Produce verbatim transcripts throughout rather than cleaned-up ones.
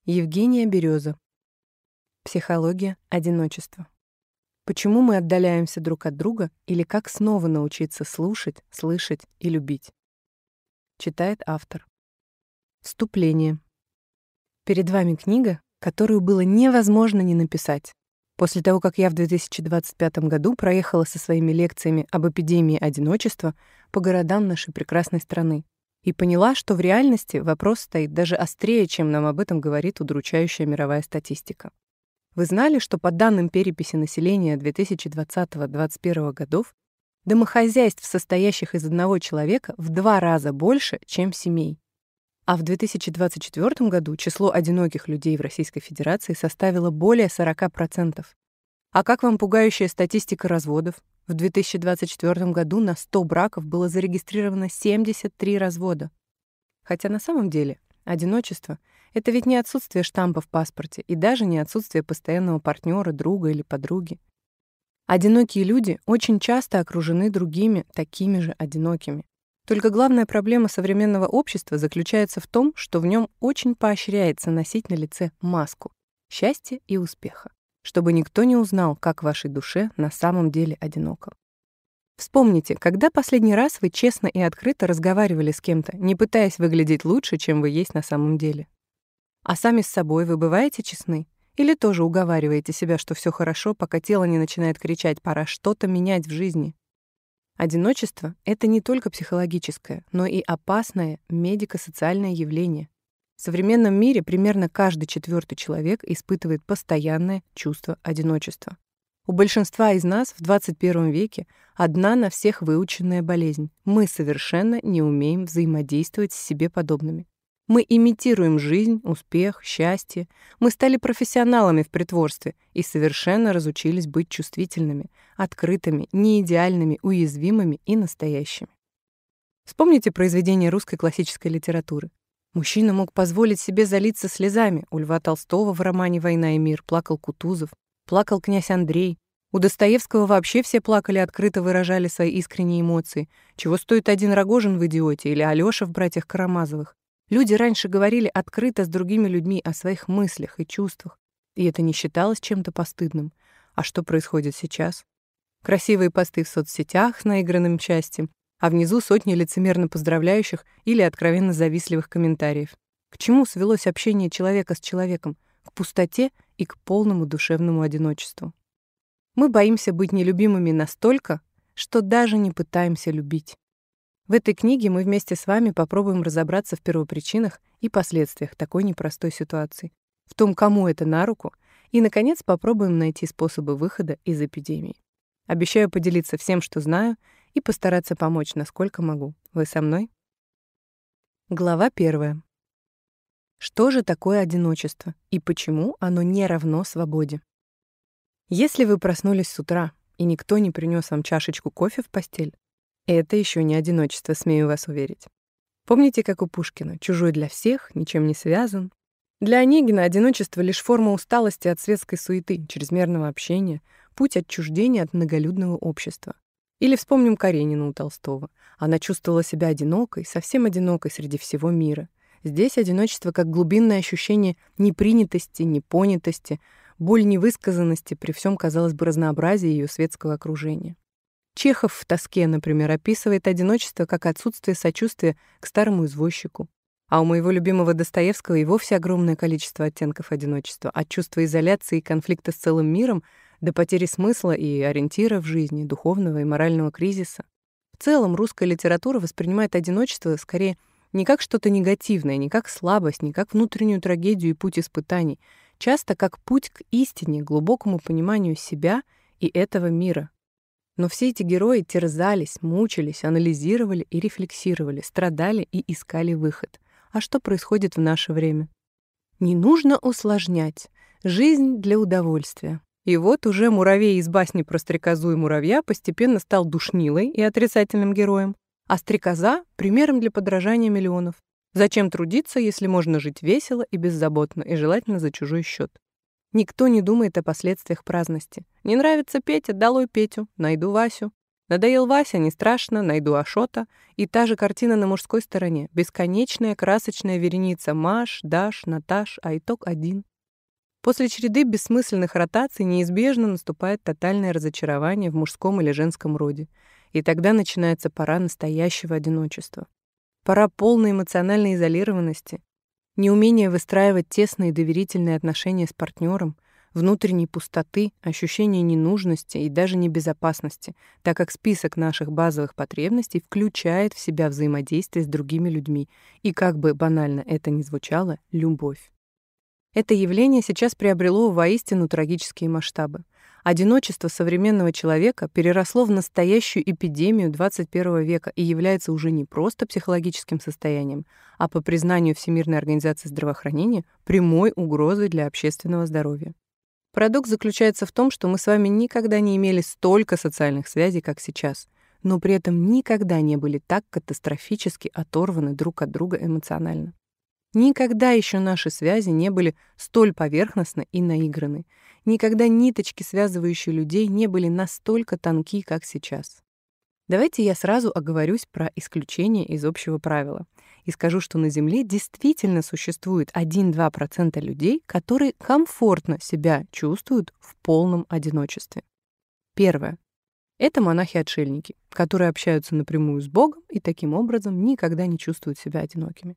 Евгения Берёза. Психология одиночества. Почему мы отдаляемся друг от друга или как снова научиться слушать, слышать и любить? Читает автор. Вступление. Перед вами книга, которую было невозможно не написать. После того, как я в две тысячи двадцать пятом году проехала со своими лекциями об эпидемии одиночества по городам нашей прекрасной страны и поняла, что в реальности вопрос стоит даже острее, чем нам об этом говорит удручающая мировая статистика. Вы знали, что по данным переписи населения две тысячи двадцатого — две тысячи двадцать первого годов домохозяйств, состоящих из одного человека, в два раза больше, чем семей? А в две тысячи двадцать четвёртом году число одиноких людей в Российской Федерации составило более сорока процентов. А как вам пугающая статистика разводов? В две тысячи двадцать четвёртом году на сто браков было зарегистрировано семьдесят три развода. Хотя на самом деле одиночество — это ведь не отсутствие штампа в паспорте и даже не отсутствие постоянного партнера, друга или подруги. Одинокие люди очень часто окружены другими, такими же одинокими. Только главная проблема современного общества заключается в том, что в нем очень поощряется носить на лице маску счастья и успеха, чтобы никто не узнал, как вашей душе на самом деле одиноко. Вспомните, когда последний раз вы честно и открыто разговаривали с кем-то, не пытаясь выглядеть лучше, чем вы есть на самом деле. А сами с собой вы бываете честны? Или тоже уговариваете себя, что все хорошо, пока тело не начинает кричать «пора что-то менять в жизни»? Одиночество — это не только психологическое, но и опасное медико-социальное явление. В современном мире примерно каждый четвертый человек испытывает постоянное чувство одиночества. У большинства из нас в двадцать первом веке одна на всех выученная болезнь. Мы совершенно не умеем взаимодействовать с себе подобными. Мы имитируем жизнь, успех, счастье. Мы стали профессионалами в притворстве и совершенно разучились быть чувствительными, открытыми, неидеальными, уязвимыми и настоящими. Вспомните произведения русской классической литературы. Мужчина мог позволить себе залиться слезами. У Льва Толстого в романе «Война и мир» плакал Кутузов, плакал князь Андрей. У Достоевского вообще все плакали, открыто выражали свои искренние эмоции. Чего стоит один Рогожин в «Идиоте» или Алёша в «Братьях Карамазовых». Люди раньше говорили открыто с другими людьми о своих мыслях и чувствах, и это не считалось чем-то постыдным. А что происходит сейчас? Красивые посты в соцсетях с наигранным счастьем, а внизу сотни лицемерно поздравляющих или откровенно завистливых комментариев. К чему свелось общение человека с человеком? К пустоте и к полному душевному одиночеству. Мы боимся быть нелюбимыми настолько, что даже не пытаемся любить. В этой книге мы вместе с вами попробуем разобраться в первопричинах и последствиях такой непростой ситуации, в том, кому это на руку, и, наконец, попробуем найти способы выхода из эпидемии. Обещаю поделиться всем, что знаю, и постараться помочь, насколько могу. Вы со мной? Глава первая. Что же такое одиночество и почему оно не равно свободе? Если вы проснулись с утра, и никто не принес вам чашечку кофе в постель, это еще не одиночество, смею вас уверить. Помните, как у Пушкина: «Чужой для всех, ничем не связан». Для Онегина одиночество — лишь форма усталости от светской суеты, чрезмерного общения, путь отчуждения от многолюдного общества. Или вспомним Каренину у Толстого. Она чувствовала себя одинокой, совсем одинокой среди всего мира. Здесь одиночество как глубинное ощущение непринятости, непонятости, боль невысказанности при всем, казалось бы, разнообразии ее светского окружения. Чехов в «Тоске», например, описывает одиночество как отсутствие сочувствия к старому извозчику. А у моего любимого Достоевского и вовсе огромное количество оттенков одиночества, от чувства изоляции и конфликта с целым миром до потери смысла и ориентира в жизни, духовного и морального кризиса. В целом русская литература воспринимает одиночество скорее не как что-то негативное, не как слабость, не как внутреннюю трагедию и путь испытаний, часто как путь к истине, глубокому пониманию себя и этого мира. Но все эти герои терзались, мучились, анализировали и рефлексировали, страдали и искали выход. А что происходит в наше время? Не нужно усложнять. Жизнь для удовольствия. И вот уже муравей из басни про стрекозу и муравья постепенно стал душнилой и отрицательным героем, а стрекоза — примером для подражания миллионов. Зачем трудиться, если можно жить весело и беззаботно, и желательно за чужой счет? Никто не думает о последствиях праздности. Не нравится Петя — долой Петю, найду Васю. Надоел Вася, не страшно, найду Ашота. И та же картина на мужской стороне. Бесконечная красочная вереница Маш, Даш, Наташ, а итог один. После череды бессмысленных ротаций неизбежно наступает тотальное разочарование в мужском или женском роде. И тогда начинается пора настоящего одиночества. Пора полной эмоциональной изолированности, неумения выстраивать тесные и доверительные отношения с партнером, внутренней пустоты, ощущения ненужности и даже небезопасности, так как список наших базовых потребностей включает в себя взаимодействие с другими людьми и, как бы банально это ни звучало, любовь. Это явление сейчас приобрело воистину трагические масштабы. Одиночество современного человека переросло в настоящую эпидемию двадцать первого века и является уже не просто психологическим состоянием, а по признанию Всемирной организации здравоохранения прямой угрозой для общественного здоровья. Парадокс заключается в том, что мы с вами никогда не имели столько социальных связей, как сейчас, но при этом никогда не были так катастрофически оторваны друг от друга эмоционально. Никогда еще наши связи не были столь поверхностны и наиграны. Никогда ниточки, связывающие людей, не были настолько тонки, как сейчас. Давайте я сразу оговорюсь про исключение из общего правила и скажу, что на Земле действительно существует один-два процента людей, которые комфортно себя чувствуют в полном одиночестве. Первое. Это монахи-отшельники, которые общаются напрямую с Богом и таким образом никогда не чувствуют себя одинокими.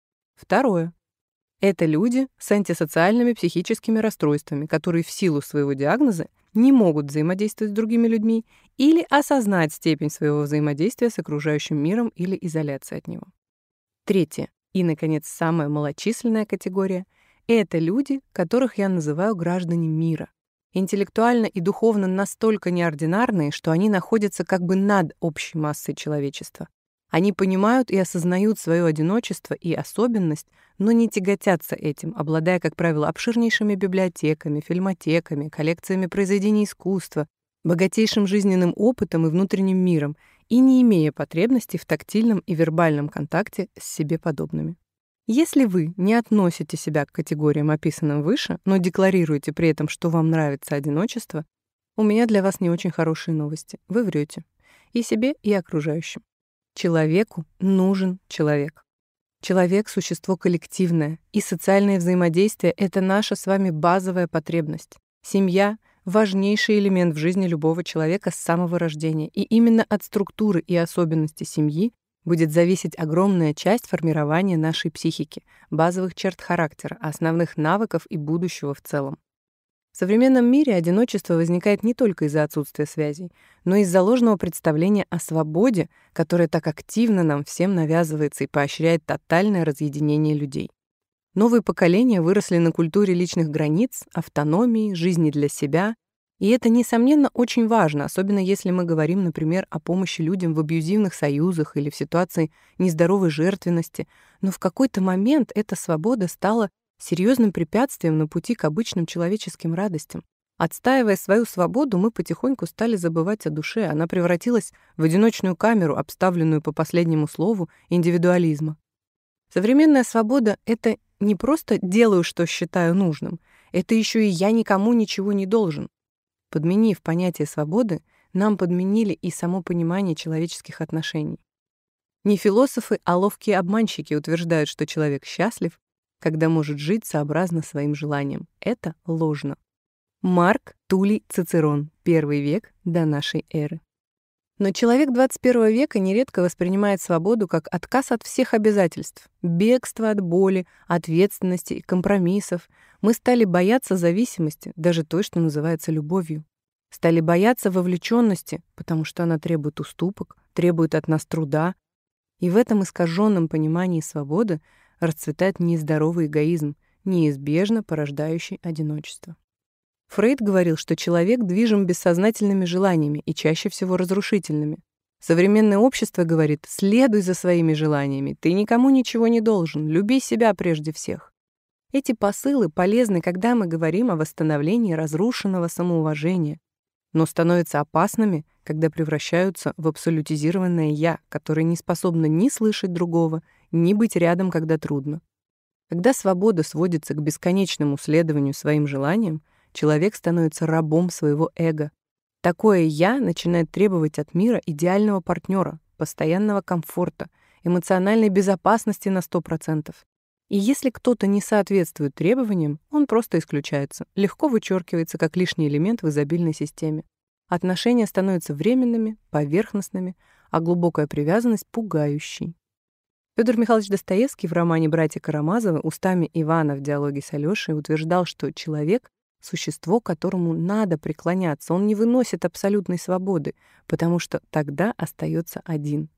Второе. Это люди с антисоциальными психическими расстройствами, которые в силу своего диагноза не могут взаимодействовать с другими людьми или осознать степень своего взаимодействия с окружающим миром или изоляции от него. Третье. И, наконец, самая малочисленная категория — это люди, которых я называю граждане мира. Интеллектуально и духовно настолько неординарные, что они находятся как бы над общей массой человечества. Они понимают и осознают свое одиночество и особенность, но не тяготятся этим, обладая, как правило, обширнейшими библиотеками, фильмотеками, коллекциями произведений искусства, богатейшим жизненным опытом и внутренним миром, и не имея потребностей в тактильном и вербальном контакте с себе подобными. Если вы не относите себя к категориям, описанным выше, но декларируете при этом, что вам нравится одиночество, у меня для вас не очень хорошие новости. Вы врете. И себе, и окружающим. Человеку нужен человек. Человек — существо коллективное, и социальное взаимодействие — это наша с вами базовая потребность. Семья — важнейший элемент в жизни любого человека с самого рождения, и именно от структуры и особенностей семьи будет зависеть огромная часть формирования нашей психики, базовых черт характера, основных навыков и будущего в целом. В современном мире одиночество возникает не только из-за отсутствия связей, но и из-за ложного представления о свободе, которое так активно нам всем навязывается и поощряет тотальное разъединение людей. Новые поколения выросли на культуре личных границ, автономии, жизни для себя, и это, несомненно, очень важно, особенно если мы говорим, например, о помощи людям в абьюзивных союзах или в ситуации нездоровой жертвенности, но в какой-то момент эта свобода стала серьезным препятствием на пути к обычным человеческим радостям. Отстаивая свою свободу, мы потихоньку стали забывать о душе, она превратилась в одиночную камеру, обставленную по последнему слову индивидуализма. Современная свобода — это не просто «делаю, что считаю нужным», это еще и «я никому ничего не должен». Подменив понятие свободы, нам подменили и само понимание человеческих отношений. Не философы, а ловкие обманщики утверждают, что человек счастлив, когда может жить сообразно своим желаниям. Это ложно. Марк Туллий Цицерон, первый век до нашей эры. Но человек двадцать первого века нередко воспринимает свободу как отказ от всех обязательств, бегство от боли, ответственности и компромиссов. Мы стали бояться зависимости, даже той, что называется любовью. Стали бояться вовлеченности, потому что она требует уступок, требует от нас труда. И в этом искаженном понимании свободы расцветает нездоровый эгоизм, неизбежно порождающий одиночество. Фрейд говорил, что человек движим бессознательными желаниями и чаще всего разрушительными. Современное общество говорит: следуй за своими желаниями, ты никому ничего не должен, люби себя прежде всех. Эти посылы полезны, когда мы говорим о восстановлении разрушенного самоуважения, но становятся опасными, когда превращаются в абсолютизированное «я», которое не способно ни слышать другого, ни быть рядом, когда трудно. Когда свобода сводится к бесконечному следованию своим желаниям, человек становится рабом своего эго. Такое «я» начинает требовать от мира идеального партнера, постоянного комфорта, эмоциональной безопасности на сто процентов. И если кто-то не соответствует требованиям, он просто исключается, легко вычеркивается как лишний элемент в изобильной системе. Отношения становятся временными, поверхностными, а глубокая привязанность — пугающей. Фёдор Михайлович Достоевский в романе «Братья Карамазовы» устами Ивана в диалоге с Алёшей утверждал, что человек — существо, которому надо преклоняться, он не выносит абсолютной свободы, потому что тогда остается один.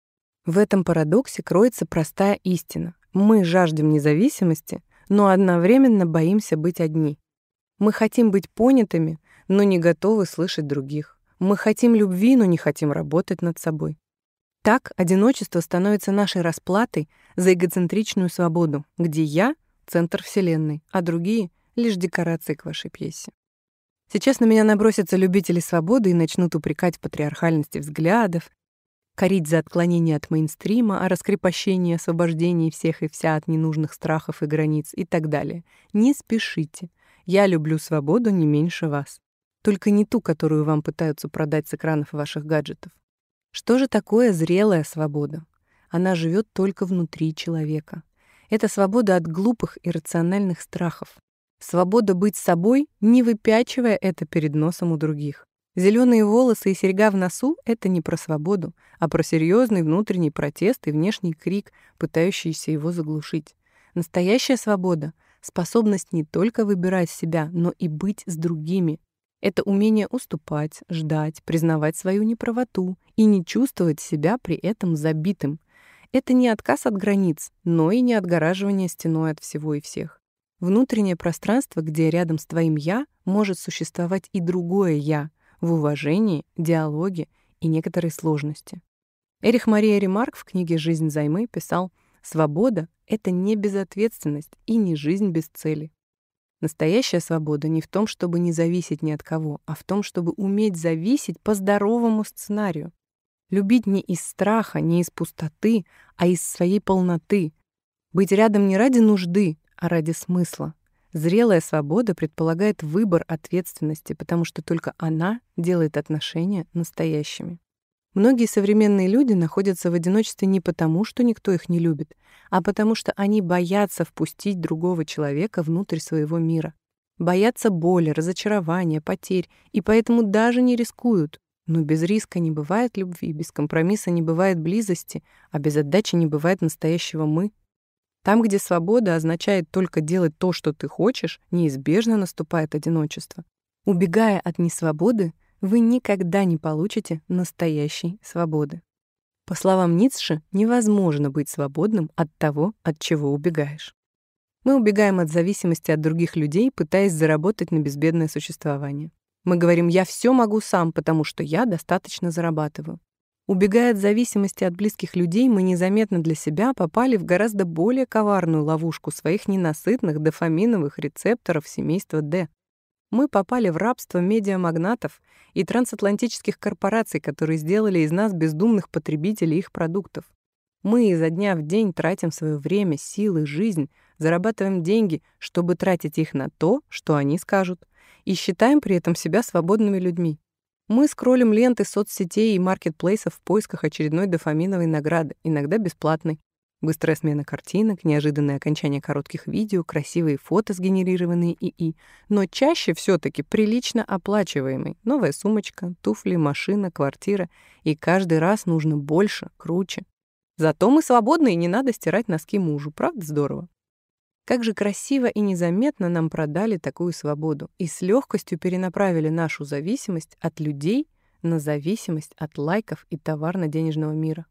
В этом парадоксе кроется простая истина. Мы жаждем независимости, но одновременно боимся быть одни. Мы хотим быть понятыми, но не готовы слышать других. Мы хотим любви, но не хотим работать над собой. Так одиночество становится нашей расплатой за эгоцентричную свободу, где я — центр вселенной, а другие — лишь декорации к вашей пьесе. Сейчас на меня набросятся любители свободы и начнут упрекать в патриархальности взглядов, корить за отклонение от мейнстрима, о раскрепощении, освобождении всех и вся от ненужных страхов и границ и так далее. Не спешите. Я люблю свободу не меньше вас. Только не ту, которую вам пытаются продать с экранов ваших гаджетов. Что же такое зрелая свобода? Она живет только внутри человека. Это свобода от глупых иррациональных страхов. Свобода быть собой, не выпячивая это перед носом у других. Зеленые волосы и серьга в носу — это не про свободу, а про серьезный внутренний протест и внешний крик, пытающийся его заглушить. Настоящая свобода — способность не только выбирать себя, но и быть с другими. Это умение уступать, ждать, признавать свою неправоту и не чувствовать себя при этом забитым. Это не отказ от границ, но и не отгораживание стеной от всего и всех. Внутреннее пространство, где рядом с твоим «я» может существовать и другое «я», в уважении, диалоге и некоторой сложности. Эрих Мария Ремарк в книге «Жизнь взаймы» писал: «Свобода — это не безответственность и не жизнь без цели». Настоящая свобода не в том, чтобы не зависеть ни от кого, а в том, чтобы уметь зависеть по здоровому сценарию. Любить не из страха, не из пустоты, а из своей полноты. Быть рядом не ради нужды, а ради смысла. Зрелая свобода предполагает выбор ответственности, потому что только она делает отношения настоящими. Многие современные люди находятся в одиночестве не потому, что никто их не любит, а потому что они боятся впустить другого человека внутрь своего мира. Боятся боли, разочарования, потерь, и поэтому даже не рискуют. Но без риска не бывает любви, без компромисса не бывает близости, а без отдачи не бывает настоящего «мы». Там, где свобода означает только делать то, что ты хочешь, неизбежно наступает одиночество. Убегая от несвободы, вы никогда не получите настоящей свободы. По словам Ницше, невозможно быть свободным от того, от чего убегаешь. Мы убегаем от зависимости от других людей, пытаясь заработать на безбедное существование. Мы говорим: «Я все могу сам, потому что я достаточно зарабатываю». Убегая от зависимости от близких людей, мы незаметно для себя попали в гораздо более коварную ловушку своих ненасытных дофаминовых рецепторов семейства D. Мы попали в рабство медиамагнатов и трансатлантических корпораций, которые сделали из нас бездумных потребителей их продуктов. Мы изо дня в день тратим свое время, силы, жизнь, зарабатываем деньги, чтобы тратить их на то, что они скажут, и считаем при этом себя свободными людьми. Мы скроллим ленты соцсетей и маркетплейсов в поисках очередной дофаминовой награды, иногда бесплатной. Быстрая смена картинок, неожиданное окончание коротких видео, красивые фото, сгенерированные ИИ, но чаще все-таки прилично оплачиваемый. Новая сумочка, туфли, машина, квартира. И каждый раз нужно больше, круче. Зато мы свободны, и не надо стирать носки мужу. Правда здорово? Как же красиво и незаметно нам продали такую свободу и с легкостью перенаправили нашу зависимость от людей на зависимость от лайков и товарно-денежного мира.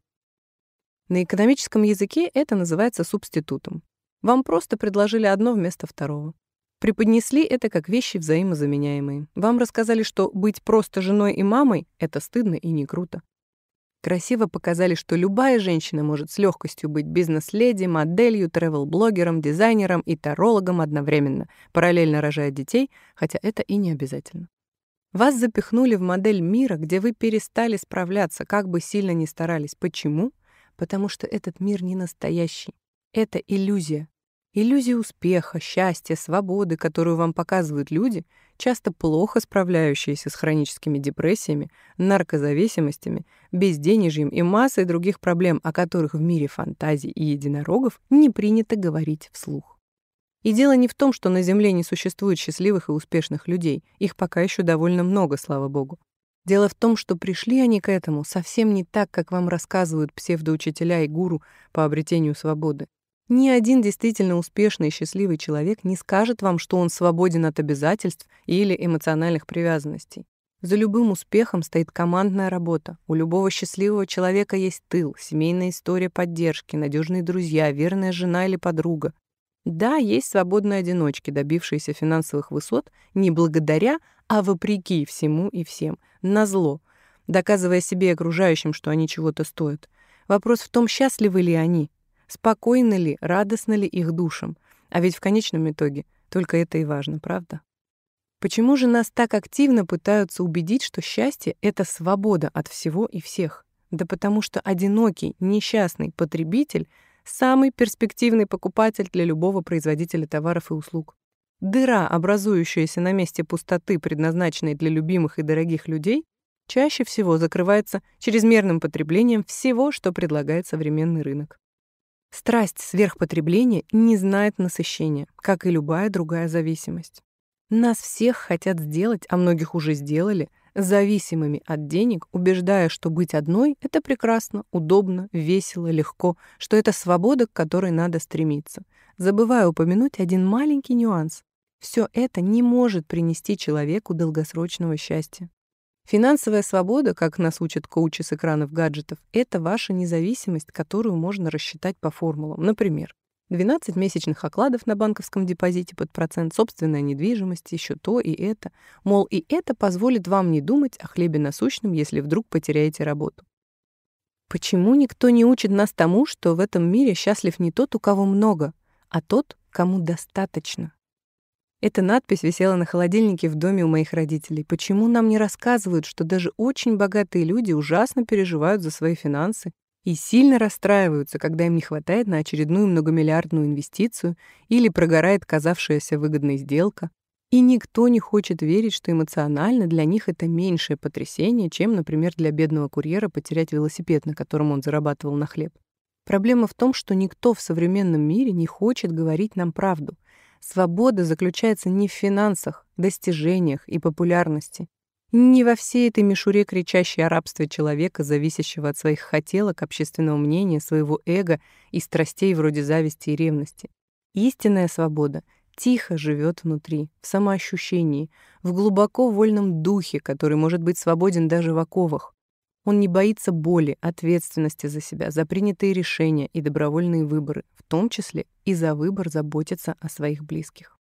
На экономическом языке это называется субститутом. Вам просто предложили одно вместо второго. Преподнесли это как вещи взаимозаменяемые. Вам рассказали, что быть просто женой и мамой — это стыдно и не круто. Красиво показали, что любая женщина может с легкостью быть бизнес-леди, моделью, тревел-блогером, дизайнером и тарологом одновременно, параллельно рожая детей, хотя это и не обязательно. Вас запихнули в модель мира, где вы перестали справляться, как бы сильно ни старались. Почему? Потому что этот мир не настоящий. Это иллюзия. Иллюзии успеха, счастья, свободы, которую вам показывают люди, часто плохо справляющиеся с хроническими депрессиями, наркозависимостями, безденежьем и массой других проблем, о которых в мире фантазий и единорогов не принято говорить вслух. И дело не в том, что на Земле не существует счастливых и успешных людей, их пока еще довольно много, слава богу. Дело в том, что пришли они к этому совсем не так, как вам рассказывают псевдоучителя и гуру по обретению свободы. Ни один действительно успешный и счастливый человек не скажет вам, что он свободен от обязательств или эмоциональных привязанностей. За любым успехом стоит командная работа. У любого счастливого человека есть тыл, семейная история поддержки, надежные друзья, верная жена или подруга. Да, есть свободные одиночки, добившиеся финансовых высот не благодаря, а вопреки всему и всем, назло, доказывая себе и окружающим, что они чего-то стоят. Вопрос в том, счастливы ли они. Спокойно ли, радостно ли их душам? А ведь в конечном итоге только это и важно, правда? Почему же нас так активно пытаются убедить, что счастье — это свобода от всего и всех? Да потому что одинокий, несчастный потребитель — самый перспективный покупатель для любого производителя товаров и услуг. Дыра, образующаяся на месте пустоты, предназначенной для любимых и дорогих людей, чаще всего закрывается чрезмерным потреблением всего, что предлагает современный рынок. Страсть сверхпотребления не знает насыщения, как и любая другая зависимость. Нас всех хотят сделать, а многих уже сделали, зависимыми от денег, убеждая, что быть одной — это прекрасно, удобно, весело, легко, что это свобода, к которой надо стремиться. Забывая упомянуть один маленький нюанс. Все это не может принести человеку долгосрочного счастья. Финансовая свобода, как нас учат коучи с экранов гаджетов, это ваша независимость, которую можно рассчитать по формулам. Например, двенадцать месячных окладов на банковском депозите под процент, собственная недвижимость, еще то и это. Мол, и это позволит вам не думать о хлебе насущном, если вдруг потеряете работу. Почему никто не учит нас тому, что в этом мире счастлив не тот, у кого много, а тот, кому достаточно? Эта надпись висела на холодильнике в доме у моих родителей. Почему нам не рассказывают, что даже очень богатые люди ужасно переживают за свои финансы и сильно расстраиваются, когда им не хватает на очередную многомиллиардную инвестицию или прогорает казавшаяся выгодной сделка? И никто не хочет верить, что эмоционально для них это меньшее потрясение, чем, например, для бедного курьера потерять велосипед, на котором он зарабатывал на хлеб. Проблема в том, что никто в современном мире не хочет говорить нам правду. Свобода заключается не в финансах, достижениях и популярности, не во всей этой мишуре, кричащей о рабстве человека, зависящего от своих хотелок, общественного мнения, своего эго и страстей вроде зависти и ревности. Истинная свобода тихо живет внутри, в самоощущении, в глубоко вольном духе, который может быть свободен даже в оковах. Он не боится боли, ответственности за себя, за принятые решения и добровольные выборы, в том числе и за выбор заботиться о своих близких.